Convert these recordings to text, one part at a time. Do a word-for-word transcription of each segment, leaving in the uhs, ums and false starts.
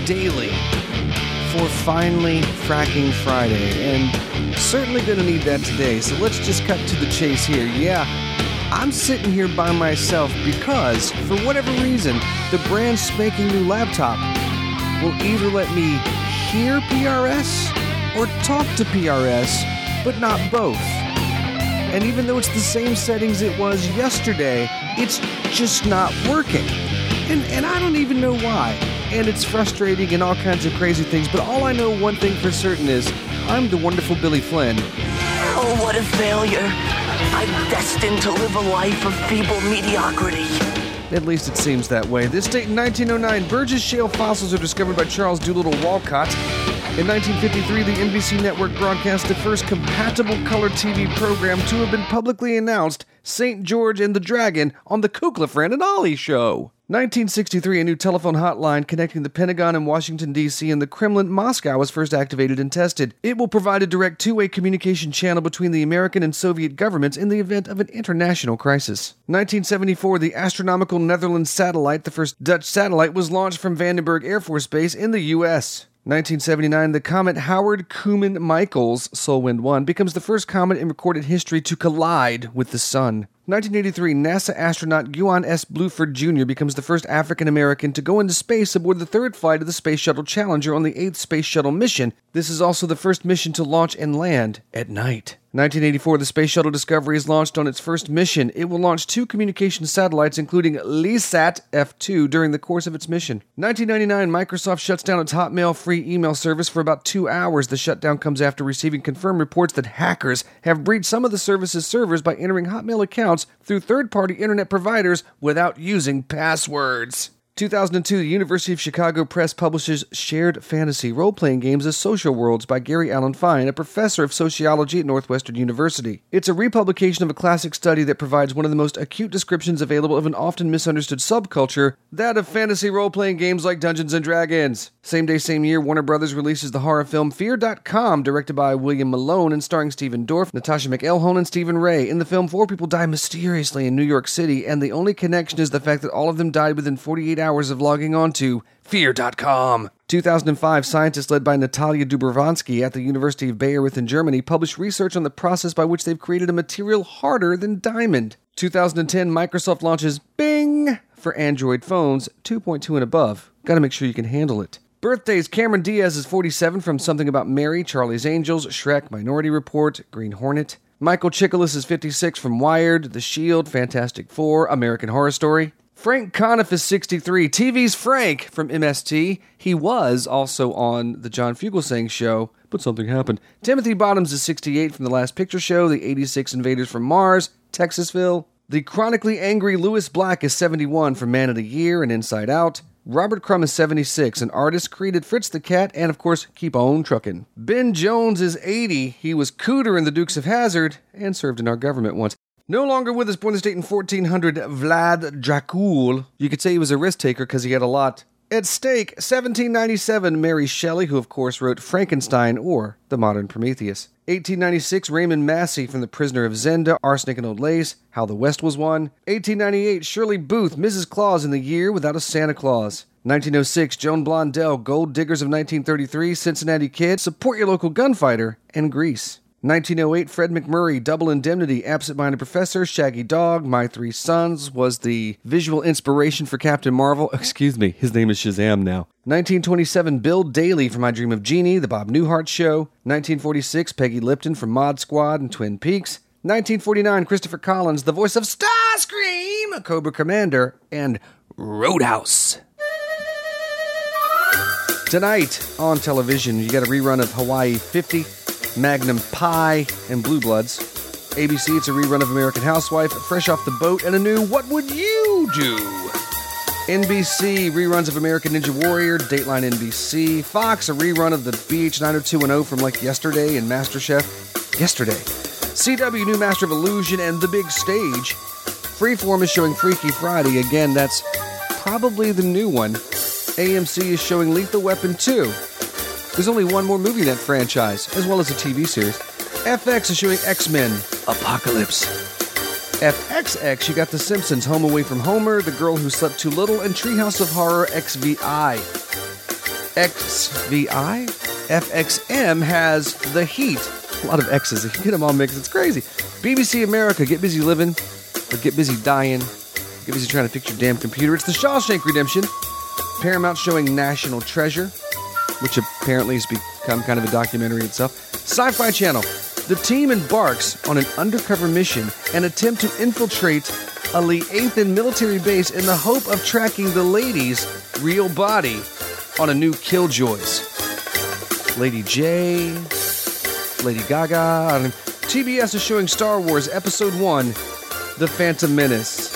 daily for finally fracking Friday, and certainly going to need that today, so let's just cut to the chase here. Yeah, I'm sitting here by myself because, for whatever reason, the brand spanking new laptop will either let me hear P R S or talk to P R S, but not both. And even though it's the same settings it was yesterday, it's just not working. And, and I don't even know why. And it's frustrating and all kinds of crazy things, but all I know one thing for certain is I'm the wonderful Billy Flynn. Oh, what a failure. I'm destined to live a life of feeble mediocrity. At least it seems that way. This date in nineteen oh nine, Burgess Shale fossils are discovered by Charles Doolittle Walcott. In nineteen fifty-three, the N B C network broadcast the first compatible color T V program to have been publicly announced, Saint George and the Dragon, on the Kukla, Fran and Ollie Show. nineteen sixty-three, a new telephone hotline connecting the Pentagon in Washington, D C and the Kremlin, Moscow, was first activated and tested. It will provide a direct two-way communication channel between the American and Soviet governments in the event of an international crisis. nineteen seventy-four, the astronomical Netherlands satellite, the first Dutch satellite, was launched from Vandenberg Air Force Base in the U S nineteen seventy-nine, the comet Howard Kuhlman Michaels, Solwind one, becomes the first comet in recorded history to collide with the sun. nineteen eighty-three, NASA astronaut Yuan S. Bluford Junior becomes the first African-American to go into space aboard the third flight of the Space Shuttle Challenger on the eighth Space Shuttle mission. This is also the first mission to launch and land at night. nineteen eighty-four, the Space Shuttle Discovery is launched on its first mission. It will launch two communication satellites, including LeeSat F two, during the course of its mission. nineteen ninety-nine, Microsoft shuts down its Hotmail free email service for about two hours. The shutdown comes after receiving confirmed reports that hackers have breached some of the service's servers by entering Hotmail accounts through third-party internet providers without using passwords. two thousand two, the University of Chicago Press publishes Shared Fantasy Role-Playing Games as Social Worlds by Gary Allen Fine, a professor of sociology at Northwestern University. It's a republication of a classic study that provides one of the most acute descriptions available of an often misunderstood subculture, that of fantasy role-playing games like Dungeons and Dragons. Same day, same year, Warner Brothers releases the horror film Fear dot com, directed by William Malone and starring Stephen Dorff, Natasha McElhone, and Stephen Ray. In the film, four people die mysteriously in New York City, and the only connection is the fact that all of them died within forty-eight hours of logging on to Fear dot com. two thousand five, scientists led by Natalia Dubrovsky at the University of Bayreuth in Germany published research on the process by which they've created a material harder than diamond. two thousand ten, Microsoft launches Bing for Android phones two point two and above. Gotta make sure you can handle it. Birthdays: Cameron Diaz is forty-seven from Something About Mary, Charlie's Angels, Shrek, Minority Report, Green Hornet. Michael Chiklis is fifty-six from Wired, The Shield, Fantastic Four, American Horror Story. Frank Conniff is sixty-three, T V's Frank from M S T. He was also on the John Fugelsang Show, but something happened. Timothy Bottoms is sixty-eight from The Last Picture Show, The eighty-six Invaders from Mars, Texasville. The chronically angry Lewis Black is seventy-one from Man of the Year and Inside Out. Robert Crumb is seventy-six, an artist, created Fritz the Cat, and of course, Keep On Truckin'. Ben Jones is eighty, he was Cooter in The Dukes of Hazzard, and served in our government once. No longer with us, born this date in fourteen hundred, Vlad Dracul. You could say he was a risk taker because he had a lot at stake. seventeen ninety-seven, Mary Shelley, who of course wrote Frankenstein or The Modern Prometheus. eighteen ninety-six, Raymond Massey from The Prisoner of Zenda, Arsenic and Old Lace, How the West Was Won. eighteen ninety-eight, Shirley Booth, Missus Claus in The Year Without a Santa Claus. nineteen oh six, Joan Blondell, Gold Diggers of nineteen thirty-three, Cincinnati Kid, Support Your Local Gunfighter, and Grease. nineteen oh eight, Fred McMurray, Double Indemnity, Absent-Minded Professor, Shaggy Dog, My Three Sons, was the visual inspiration for Captain Marvel. Excuse me, his name is Shazam now. nineteen twenty-seven, Bill Daly from I Dream of Jeannie, The Bob Newhart Show. nineteen forty-six, Peggy Lipton from Mod Squad and Twin Peaks. nineteen forty-nine, Christopher Collins, the voice of Starscream, Cobra Commander, and Roadhouse. Tonight on television, you got a rerun of Hawaii fifty, Magnum Pie, and Blue Bloods. A B C, it's a rerun of American Housewife, Fresh Off the Boat, and a new What Would You Do? N B C, reruns of American Ninja Warrior, Dateline N B C. Fox, a rerun of the B H nine oh two one oh from like yesterday and MasterChef. Yesterday. C W, new Master of Illusion, and The Big Stage. Freeform is showing Freaky Friday. Again, that's probably the new one. A M C is showing Lethal Weapon two. There's only one more movie in that franchise, as well as a T V series. F X is showing X-Men Apocalypse. F X X, you got The Simpsons, Home Away from Homer, The Girl Who Slept Too Little, and Treehouse of Horror X V I. X V I. F X M has The Heat. A lot of X's. If you get them all mixed, it's crazy. B B C America, Get Busy Living, or Get Busy Dying. Get busy trying to fix your damn computer. It's The Shawshank Redemption. Paramount showing National Treasure, which apparently has become kind of a documentary itself. Sci-Fi Channel. The team embarks on an undercover mission and attempt to infiltrate a Leathan military base in the hope of tracking the lady's real body on a new Killjoys. Lady J, Lady Gaga. I don't know. T B S is showing Star Wars Episode one, The Phantom Menace.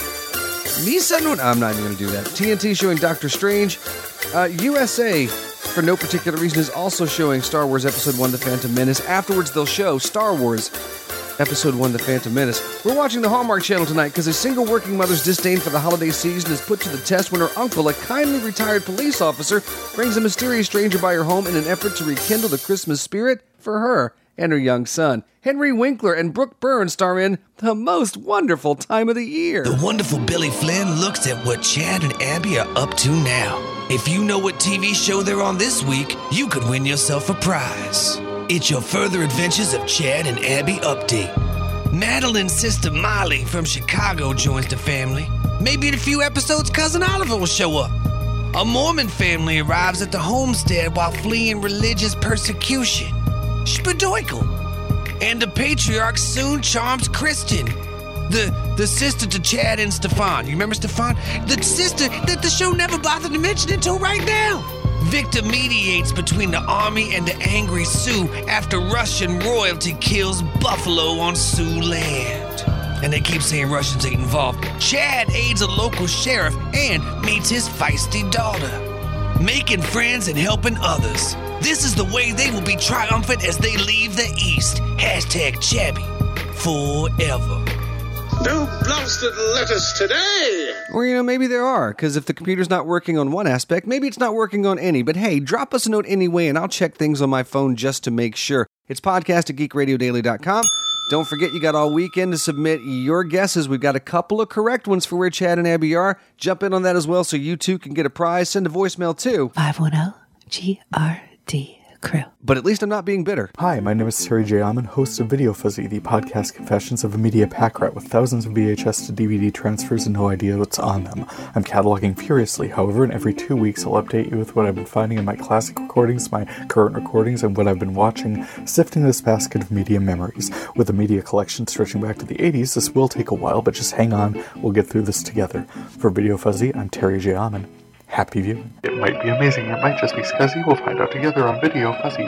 Misa no, I'm not even going to do that. T N T showing Doctor Strange. Uh, U S A, for no particular reason, is also showing Star Wars Episode one, The Phantom Menace. Afterwards, they'll show Star Wars Episode one, The Phantom Menace. We're watching the Hallmark Channel tonight because a single working mother's disdain for the holiday season is put to the test when her uncle, a kindly retired police officer, brings a mysterious stranger by her home in an effort to rekindle the Christmas spirit for her and her young son. Henry Winkler and Brooke Burns star in The Most Wonderful Time of the Year. The wonderful Billy Flynn looks at what Chad and Abby are up to now. If you know what T V show they're on this week, you could win yourself a prize. It's your Further Adventures of Chad and Abby update. Madeline's sister Molly from Chicago joins the family. Maybe in a few episodes, Cousin Oliver will show up. A Mormon family arrives at the homestead while fleeing religious persecution. Spadoikle. And the patriarch soon charms Kristen, the the sister to Chad and Stefan. You remember Stefan? The sister that the show never bothered to mention until right now. Victor mediates between the army and the angry Sioux after Russian royalty kills buffalo on Sioux land. And they keep saying Russians ain't involved. Chad aids a local sheriff and meets his feisty daughter. Making friends and helping others. This is the way they will be triumphant as they leave the East. Hashtag Chabby forever. No blasted letters today! Or, you know, maybe there are, because if the computer's not working on one aspect, maybe it's not working on any. But hey, drop us a note anyway, and I'll check things on my phone just to make sure. It's podcast at geek radio daily dot com. Don't forget, you got all weekend to submit your guesses. We've got a couple of correct ones for where Chad and Abby are. Jump in on that as well so you too can get a prize. Send a voicemail too. five one zero G R D Crew. But at least I'm not being bitter. Hi, my name is Terry J. Amon, host of Video Fuzzy, the podcast confessions of a media pack rat with thousands of V H S to D V D transfers and no idea what's on them. I'm cataloging furiously, however, and every two weeks I'll update you with what I've been finding in my classic recordings, my current recordings, and what I've been watching, sifting this basket of media memories. With a media collection stretching back to the eighties, this will take a while, but just hang on, we'll get through this together. For Video Fuzzy, I'm Terry J. Amon. Happy viewing. It might be amazing, it might just be scuzzy. We'll find out together on Video Fuzzy.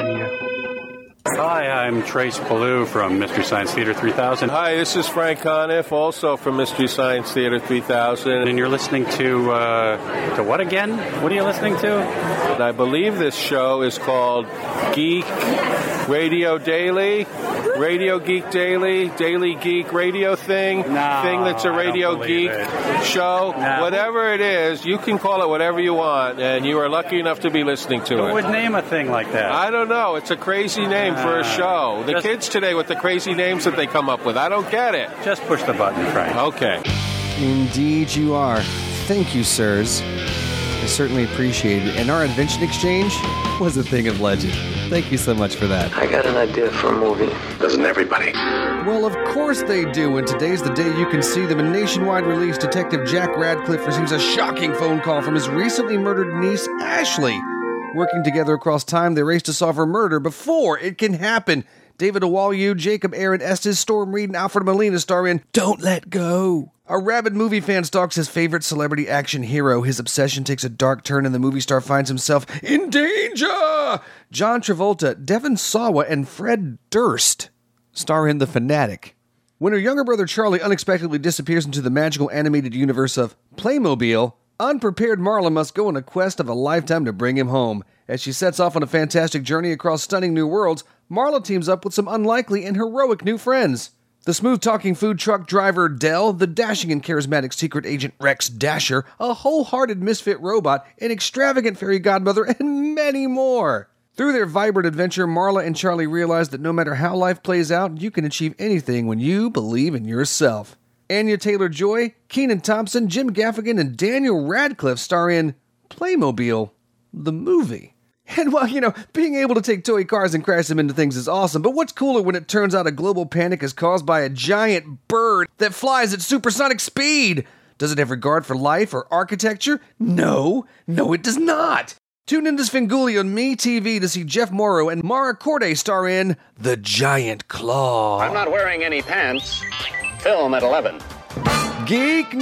Hi, I'm Trace Ballou from Mystery Science Theater three thousand. Hi, this is Frank Conniff, also from Mystery Science Theater three thousand. And you're listening to, uh, to what again? What are you listening to? And I believe this show is called Geek Radio Daily, Radio Geek Daily, Daily Geek Radio thing, no, thing that's a Radio Geek it. show. No. Whatever it is, you can call it whatever you want, and you are lucky enough to be listening to Who it. would name a thing like that? I don't know. It's a crazy name for a show. The just, kids today with the crazy names that they come up with, I don't get it. Just push the button, Frank. Okay. Indeed you are. Thank you, sirs. I certainly appreciate it. And our invention exchange was a thing of legend. Thank you so much for that. I got an idea for a movie. Doesn't everybody? Well, of course they do, and today's the day you can see them. In nationwide release, Detective Jack Radcliffe receives a shocking phone call from his recently murdered niece, Ashley. Working together across time, they race to solve her murder before it can happen. David Owalu, Jacob Aaron Estes, Storm Reed, and Alfred Molina star in Don't Let Go. A rabid movie fan stalks his favorite celebrity action hero. His obsession takes a dark turn and the movie star finds himself in danger. John Travolta, Devon Sawa, and Fred Durst star in The Fanatic. When her younger brother Charlie unexpectedly disappears into the magical animated universe of Playmobil, unprepared Marla must go on a quest of a lifetime to bring him home. As she sets off on a fantastic journey across stunning new worlds, Marla teams up with some unlikely and heroic new friends. The smooth-talking food truck driver Dell, the dashing and charismatic secret agent Rex Dasher, a wholehearted misfit robot, an extravagant fairy godmother, and many more. Through their vibrant adventure, Marla and Charlie realize that no matter how life plays out, you can achieve anything when you believe in yourself. Anya Taylor-Joy, Kenan Thompson, Jim Gaffigan, and Daniel Radcliffe star in Playmobil, the movie. And well, you know, being able to take toy cars and crash them into things is awesome, but what's cooler when it turns out a global panic is caused by a giant bird that flies at supersonic speed? Does it have regard for life or architecture? No. No, it does not. Tune in to Svengoolie on MeTV to see Jeff Morrow and Mara Corday star in The Giant Claw. I'm not wearing any pants. Film at eleven. Geek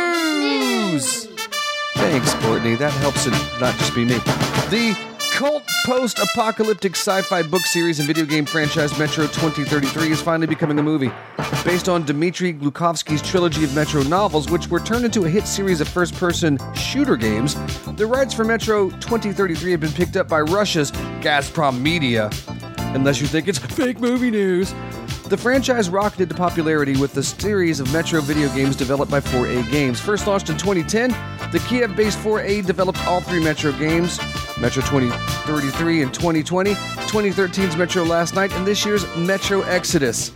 News! Thanks, Courtney. That helps it not just be me. The cult post-apocalyptic sci-fi book series and video game franchise Metro twenty thirty-three is finally becoming a movie. Based on Dmitry Glukovsky's trilogy of Metro novels, which were turned into a hit series of first-person shooter games, the rights for Metro twenty thirty-three have been picked up by Russia's Gazprom Media. Unless you think it's fake movie news. The franchise rocketed to popularity with the series of Metro video games developed by four A Games. First launched in twenty ten, the Kiev-based four A developed all three Metro games, Metro twenty thirty-three in twenty twenty, twenty thirteen's Metro Last Night, and this year's Metro Exodus.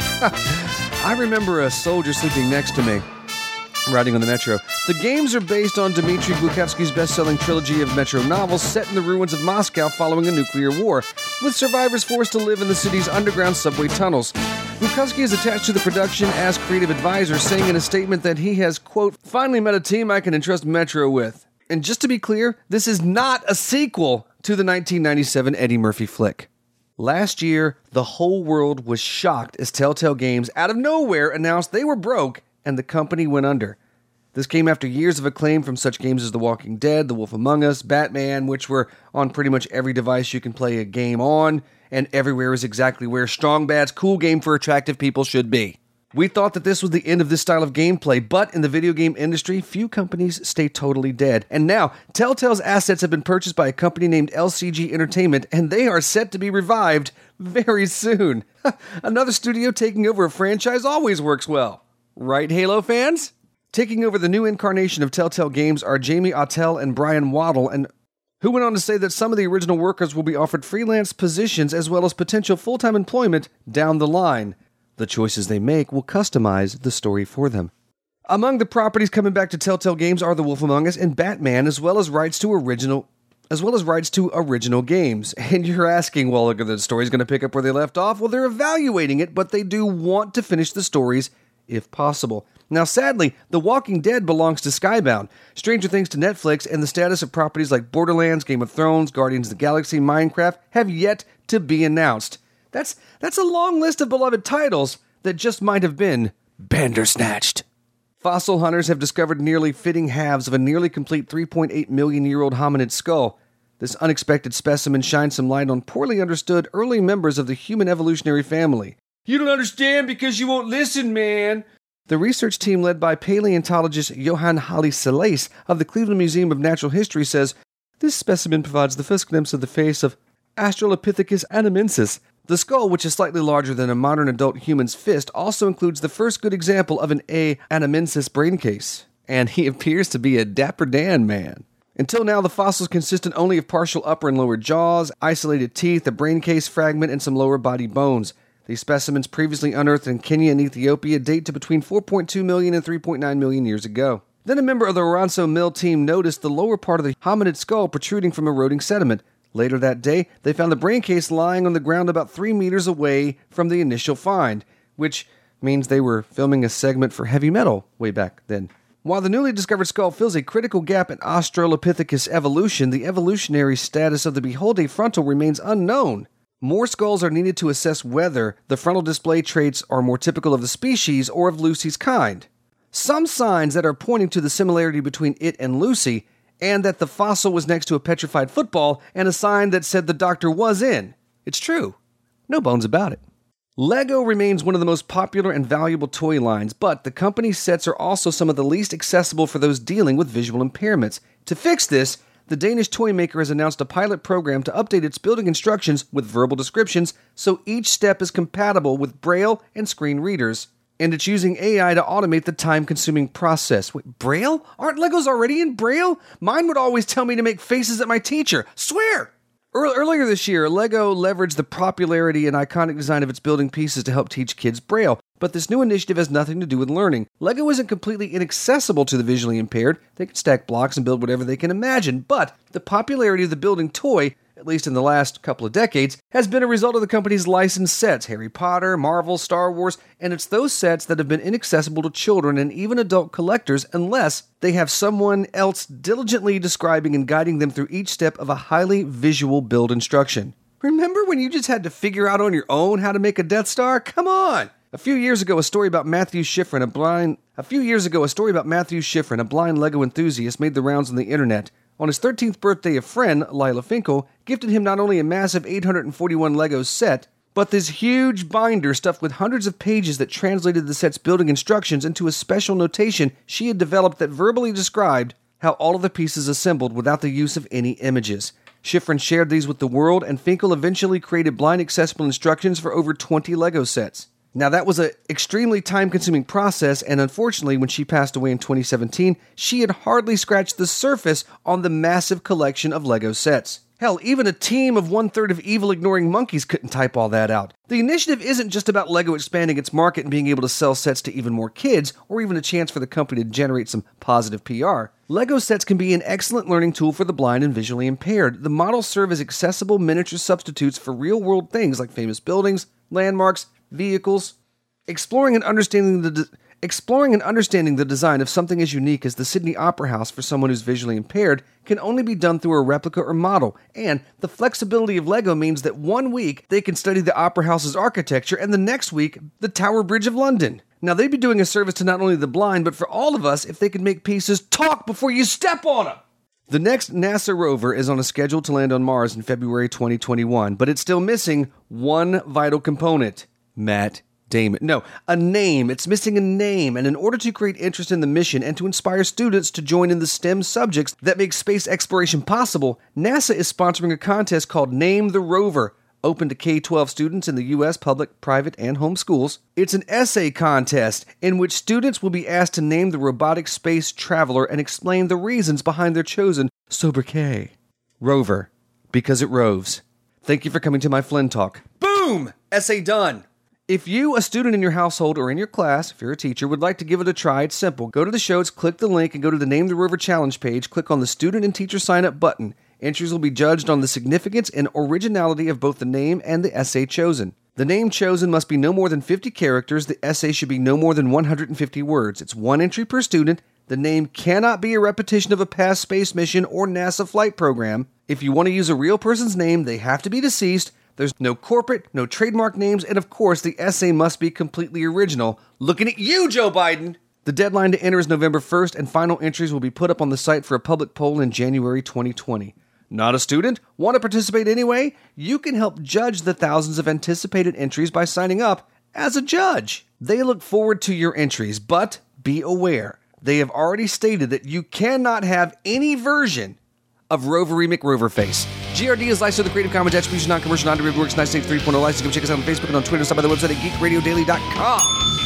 I remember a soldier sleeping next to me, riding on the Metro. The games are based on Dmitry Glukovsky's best-selling trilogy of Metro novels set in the ruins of Moscow following a nuclear war, with survivors forced to live in the city's underground subway tunnels. Glukovsky is attached to the production as creative advisor, saying in a statement that he has, quote, finally met a team I can entrust Metro with. And just to be clear, this is not a sequel to the nineteen ninety-seven Eddie Murphy flick. Last year, the whole world was shocked as Telltale Games, out of nowhere, announced they were broke and the company went under. This came after years of acclaim from such games as The Walking Dead, The Wolf Among Us, Batman, which were on pretty much every device you can play a game on, and everywhere is exactly where Strong Bad's cool game for attractive people should be. We thought that this was the end of this style of gameplay, but in the video game industry, few companies stay totally dead. And now, Telltale's assets have been purchased by a company named L C G Entertainment, and they are set to be revived very soon. Another studio taking over a franchise always works well. Right, Halo fans? Taking over the new incarnation of Telltale Games are Jamie Ottell and Brian Waddle, and who went on to say that some of the original workers will be offered freelance positions as well as potential full-time employment down the line. The choices they make will customize the story for them. Among the properties coming back to Telltale Games are The Wolf Among Us and Batman, as well as rights to original as well as rights to original games. And you're asking, well, are the stories going to pick up where they left off? Well, they're evaluating it, but they do want to finish the stories if possible. Now, sadly, The Walking Dead belongs to Skybound, Stranger Things to Netflix, and the status of properties like Borderlands, Game of Thrones, Guardians of the Galaxy, Minecraft have yet to be announced. That's that's a long list of beloved titles that just might have been Bandersnatched. Fossil hunters have discovered nearly fitting halves of a nearly complete three point eight million year old hominid skull. This unexpected specimen shines some light on poorly understood early members of the human evolutionary family. You don't understand because you won't listen, man. The research team led by paleontologist Johann Halli Salais of the Cleveland Museum of Natural History says, this specimen provides the first glimpse of the face of Australopithecus anamensis. The skull, which is slightly larger than a modern adult human's fist, also includes the first good example of an A. anamensis brain case. And he appears to be a Dapper Dan man. Until now, the fossils consisted only of partial upper and lower jaws, isolated teeth, a brain case fragment, and some lower body bones. These specimens, previously unearthed in Kenya and Ethiopia, date to between four point two million and three point nine million years ago. Then a member of the Oronso Mill team noticed the lower part of the hominid skull protruding from eroding sediment. Later that day, they found the brain case lying on the ground about three meters away from the initial find, which means they were filming a segment for heavy metal way back then. While the newly discovered skull fills a critical gap in Australopithecus evolution, the evolutionary status of the Beholde frontal remains unknown. More skulls are needed to assess whether the frontal display traits are more typical of the species or of Lucy's kind. Some signs that are pointing to the similarity between it and Lucy, and that the fossil was next to a petrified football, and a sign that said the doctor was in. It's true. No bones about it. Lego remains one of the most popular and valuable toy lines, but the company's sets are also some of the least accessible for those dealing with visual impairments. To fix this, the Danish toy maker has announced a pilot program to update its building instructions with verbal descriptions so each step is compatible with Braille and screen readers. And it's using A I to automate the time-consuming process. Wait, Braille? Aren't Legos already in Braille? Mine would always tell me to make faces at my teacher. Swear! Earlier this year, Lego leveraged the popularity and iconic design of its building pieces to help teach kids Braille. But this new initiative has nothing to do with learning. Lego isn't completely inaccessible to the visually impaired. They can stack blocks and build whatever they can imagine. But the popularity of the building toy at least in the last couple of decades, has been a result of the company's licensed sets, Harry Potter, Marvel, Star Wars, and it's those sets that have been inaccessible to children and even adult collectors unless they have someone else diligently describing and guiding them through each step of a highly visual build instruction. Remember when you just had to figure out on your own how to make a Death Star? Come on! A few years ago, a story about Matthew Schifrin, a blind a few years ago, a story about Matthew Schifrin, a blind Lego enthusiast, made the rounds on the internet. On his thirteenth birthday, a friend, Lila Finkel, gifted him not only a massive eight hundred forty-one Lego set, but this huge binder stuffed with hundreds of pages that translated the set's building instructions into a special notation she had developed that verbally described how all of the pieces assembled without the use of any images. Schifrin shared these with the world, and Finkel eventually created blind accessible instructions for over twenty Lego sets. Now, that was an extremely time-consuming process, and unfortunately, when she passed away in twenty seventeen, she had hardly scratched the surface on the massive collection of Lego sets. Hell, even a team of one-third of evil-ignoring monkeys couldn't type all that out. The initiative isn't just about Lego expanding its market and being able to sell sets to even more kids, or even a chance for the company to generate some positive P R. Lego sets can be an excellent learning tool for the blind and visually impaired. The models serve as accessible miniature substitutes for real-world things like famous buildings, landmarks, vehicles. Exploring and understanding the de- exploring and understanding the design of something as unique as the Sydney Opera House for someone who's visually impaired can only be done through a replica or model, and the flexibility of Lego means that one week they can study the Opera House's architecture and the next week the Tower Bridge of London. Now, they'd be doing a service to not only the blind, but for all of us if they could make pieces talk before you step on them. The next NASA rover is on a schedule to land on Mars in February twenty twenty-one, but it's still missing one vital component. Matt Damon. No, a name. It's missing a name, and in order to create interest in the mission and to inspire students to join in the STEM subjects that make space exploration possible, NASA is sponsoring a contest called Name the Rover, open to K twelve students in the U S public, private, and home schools. It's an essay contest in which students will be asked to name the robotic space traveler and explain the reasons behind their chosen sobriquet. Rover, because it roves. Thank you for coming to my Flynn Talk. Boom! Essay done! If you, a student in your household or in your class, if you're a teacher, would like to give it a try, it's simple. Go to the shows, click the link, and go to the Name the Rover Challenge page. Click on the Student and Teacher Sign Up button. Entries will be judged on the significance and originality of both the name and the essay chosen. The name chosen must be no more than fifty characters. The essay should be no more than one hundred fifty words. It's one entry per student. The name cannot be a repetition of a past space mission or NASA flight program. If you want to use a real person's name, they have to be deceased. There's no corporate, no trademark names, and of course, the essay must be completely original. Looking at you, Joe Biden! The deadline to enter is November first, and final entries will be put up on the site for a public poll in January twenty twenty. Not a student? Want to participate anyway? You can help judge the thousands of anticipated entries by signing up as a judge. They look forward to your entries, but be aware, they have already stated that you cannot have any version of Rovery McRoverface. G R D is licensed with the Creative Commons Attribution Non-Commercial Non-Derivative Works nineteen eighty-three point oh license. Go check us out on Facebook and on Twitter. Stop by the website at geek radio daily dot com.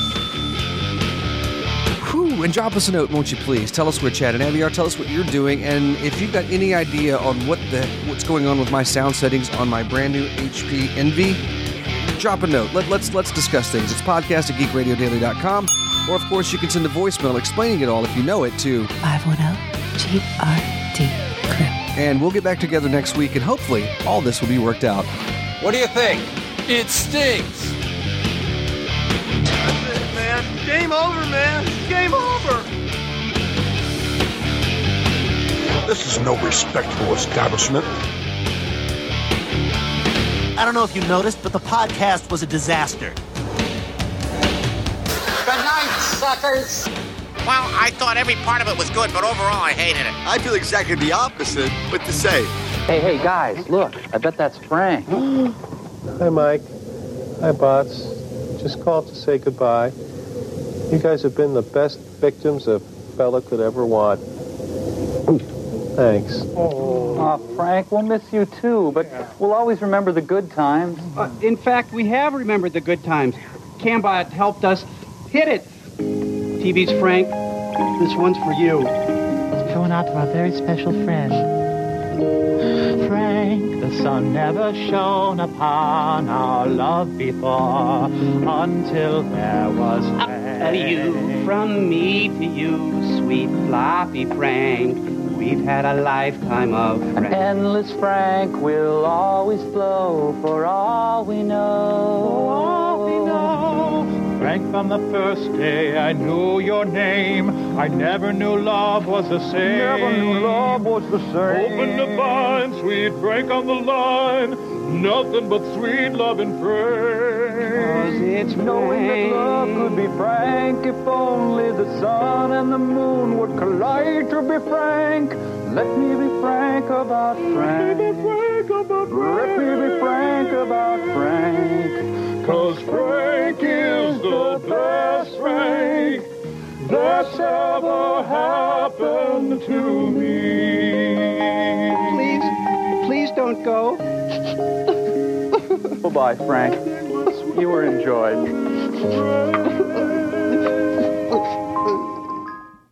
Whew, and drop us a note, won't you please? Tell us where Chad and Abby are. Tell us what you're doing. And if you've got any idea on what the what's going on with my sound settings on my brand new H P Envy, drop a note. Let, let's let's discuss things. It's podcast at geek radio daily dot com. Or, of course, you can send a voicemail explaining it all if you know it to five one zero G R D Crew. And we'll get back together next week, and hopefully all this will be worked out. What do you think? It stinks. That's it, man. Game over, man. Game over. This is no respectable establishment. I don't know if you noticed, but the podcast was a disaster. Good night, suckers. Well, I thought every part of it was good, but overall I hated it. I feel exactly the opposite. What to say? Hey, hey, guys, look. I bet that's Frank. Hi, Mike. Hi, Bots. Just called to say goodbye. You guys have been the best victims a fella could ever want. Thanks. Oh, uh, Frank, we'll miss you too, but we'll always remember the good times. Uh, in fact, we have remembered the good times. Cambot helped us hit it. T V's Frank, this one's for you. It's going out to our very special friend. Frank, the sun never shone upon our love before, until there was rain. Up to you, from me to you, sweet floppy Frank. we've had a lifetime of friends. An endless Frank will always flow for all we know. For all we know. Frank, from the first day I knew your name, I never knew love was the same. Never knew love was the same. Open the vine, sweet Frank on the line, nothing but sweet love and praise. It's knowing that love could be frank, if only the sun and the moon would collide to be frank. Let me be frank about Frank. Let me be frank about Frank. Let me be frank about Frank. 'Cause Frank is the best Frank that's ever happened to me. Please, please don't go. Bye-bye, Frank. You were enjoyed.